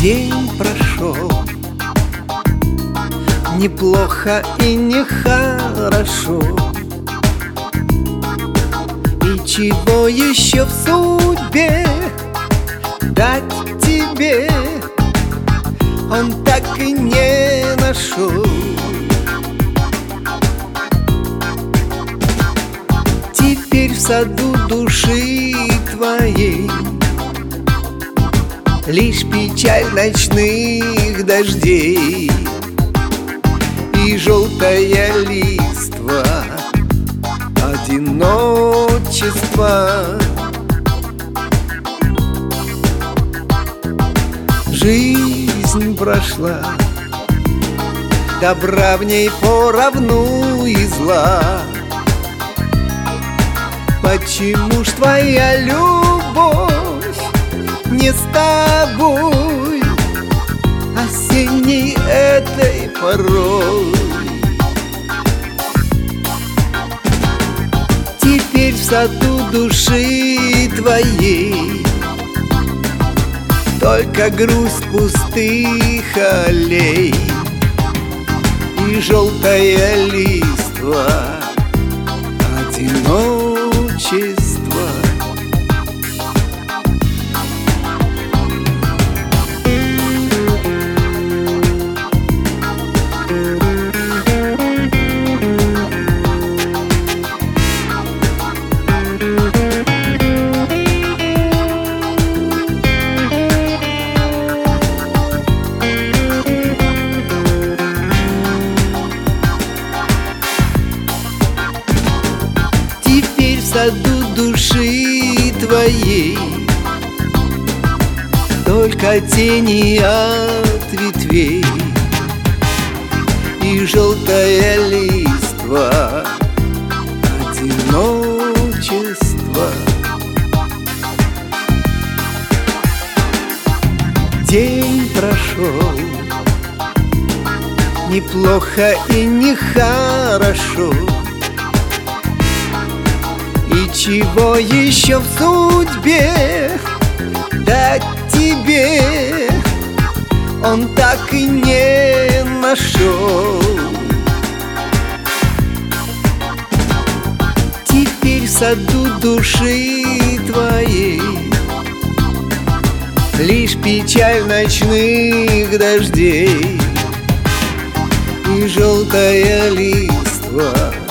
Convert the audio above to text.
День прошел неплохо и нехорошо. И чего еще в судьбе дать тебе он так и не нашел. Теперь в саду души твоей лишь печаль ночных дождей и желтая листва одиночества. Жизнь прошла, добра в ней поровну и зла. Почему ж твоя любовь не с тобой осенней этой порой? Теперь в саду души твоей только грусть пустых аллей и желтая листва одиночества. В саду души твоей только тени от ветвей и желтая листва одиночества. День прошел неплохо и нехорошо. И чего еще в судьбе дать тебе он так и не нашел. Теперь в саду души твоей лишь печаль ночных дождей и желтая листва